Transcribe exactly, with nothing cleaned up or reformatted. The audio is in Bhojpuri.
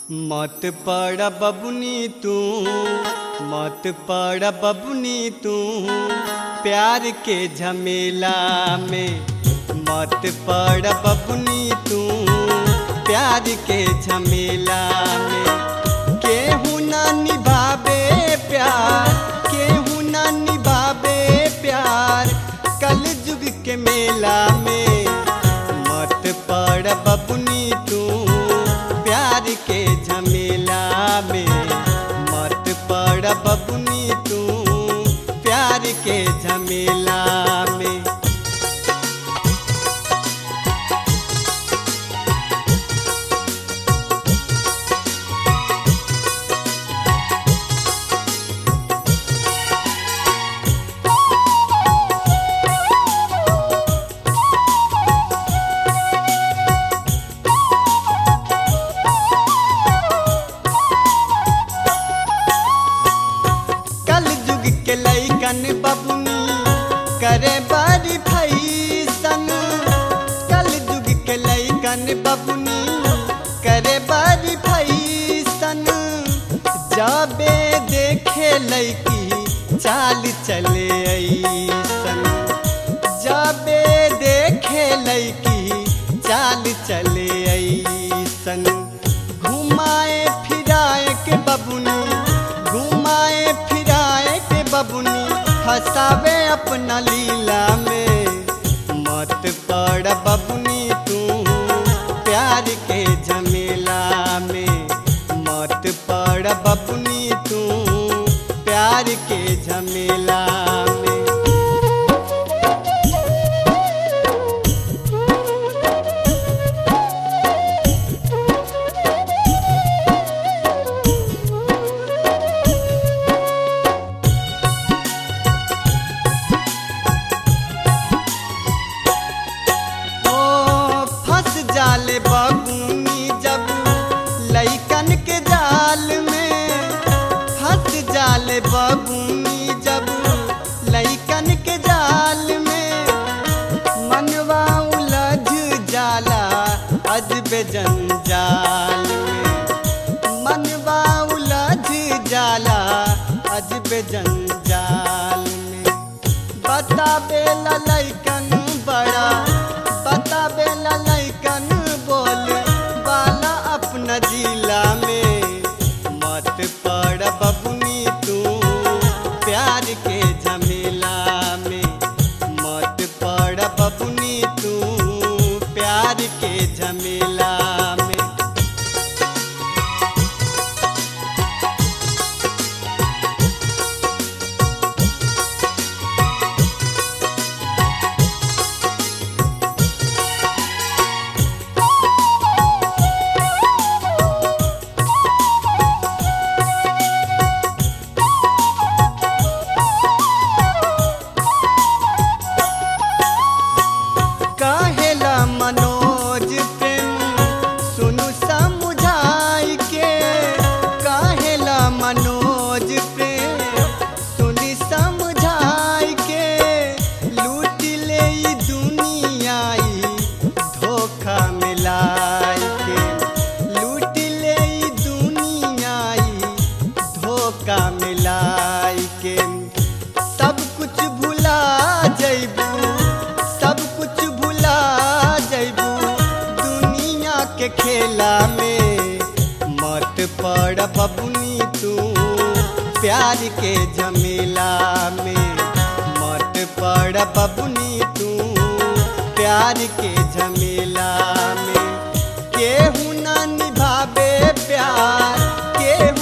मत पड़ बबुनी तू, मत पड़ बबुनी तू प्यार के झमेला में। मत पड़ बबुनी तू प्यार के झमेला में। केहू ना निभावे प्यार, केहू ना निभावे प्यार कल जुग के मेला में। मत पड़ बबुनी तू प्यार के झमेला में। मत पड़ बबुनी तू प्यार के झमेला में। के लैकन बबुनी करे बारी फैसन। कल जुग के लैकन बबुनी करे बारी फैसन। जाबे देखे लैकी चाल चले ऐसन। जाबे देखे लैकी चाल चले ऐसन। घुमाए फिराए के बबुनी, घुमाए फिराए के बबुनी हंसावे अपना लीला में। मत पड़ बबुनी तू प्यार के झमेला में। मत पड़ बबुनी तू प्यार के झमेला में। जाले बबुनी जब लैकन के जाल में। फंस जाले बबुनी जब लैकन के जाल में। मनवा उलझ जाला अजबे जंजाल में। मनवा उलझ जाला अजबे जंजाल में। बताबे ला लैकन बड़ा, बताबे ला लैकन बोल बाला अपना जिला में। मत पड़ बबुनी तू प्यार के झमेला में। मत पड़ बबुनी तू प्यार के झमेला में। काहेला मनोज प्रेम सुनु समुझाई के। काहेला मनोज प्रेम सुनी समझाई के। लूट ले ई दुनियाई धोखा मिलाई के। लूट ले ई दुनियाई धोखा मिलाई के। सब कुछ भुला जैबू, सब कुछ भुला जैबू दुनिया के खेला में। मत पड़ बबुनी तू प्यार के झमेला में। मत पड़ बबुनी तू प्यार के झमेला में। केहू ना निभावे प्यार, केहू